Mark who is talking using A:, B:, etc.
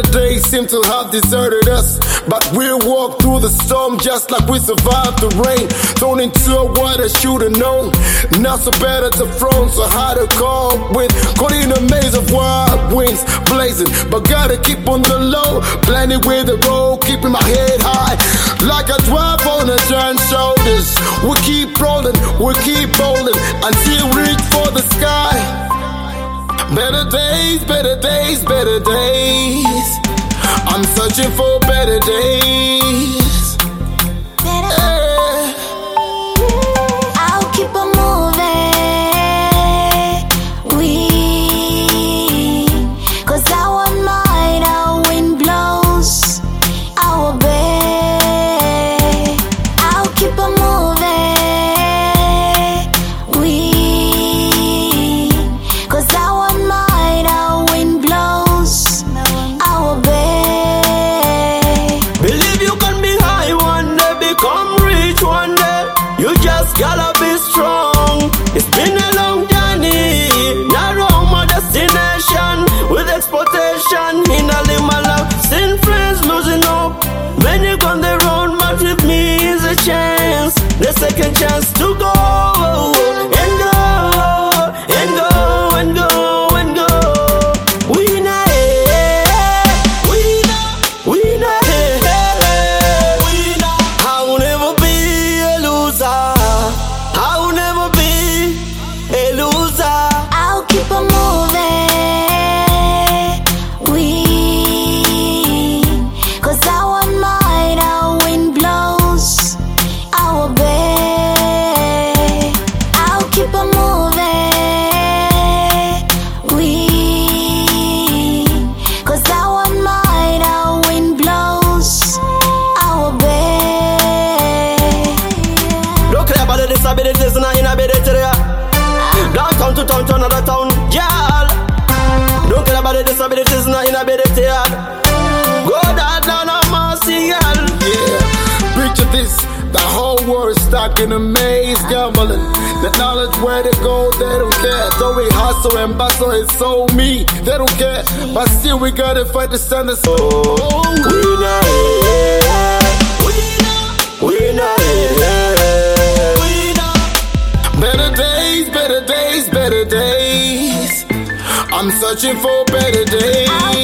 A: days seem to have deserted us, but we'll walk through the storm just like we survived the rain. Thrown into a what I should've known. Now so better to front, so how to cope with. Caught in a maze of wild winds blazing, but gotta keep on the low. Blending with the road, keeping my head high, like a 12 on a giant shoulders. We keep rolling, we keep bowling until we reach for the sky. Better days, better days, better days. I'm searching for better days. Yeah.
B: I'll keep on moving. Cause our mind, our wind blows. I'll obey. I'll keep on moving. Cause our mind, our wind blows. I'll obey.
C: Believe you can be high one day, become rich one day. You just gotta be strong. It's been a long journey, not wrong my destination. With exploitation, in a lima love, seeing friends losing hope. Many gone the road, but with me is a chance, the second chance to go and go and go and go and go. Winner, winner, winner, winner. I will never be a loser. I will never be a loser.
B: I'll keep on moving. Cause our mind, our wind blows. I'll obey. I'll keep on moving. Cause our mind, our wind blows. I'll obey.
C: Don't care about the disabilities in a inability there. Downtown to town to another town, y'all. Don't care about the disabilities in a inability yard. Go down on mercy, y'all.
A: Yeah, picture this. The whole world stuck in a maze, gambling. The knowledge where they go, they don't care. Though we hustle and bustle, it's so me, they don't care. But still we gotta fight the sun. So
C: Winner, winner, winner.
A: better days, better days, better days. I'm searching for better days.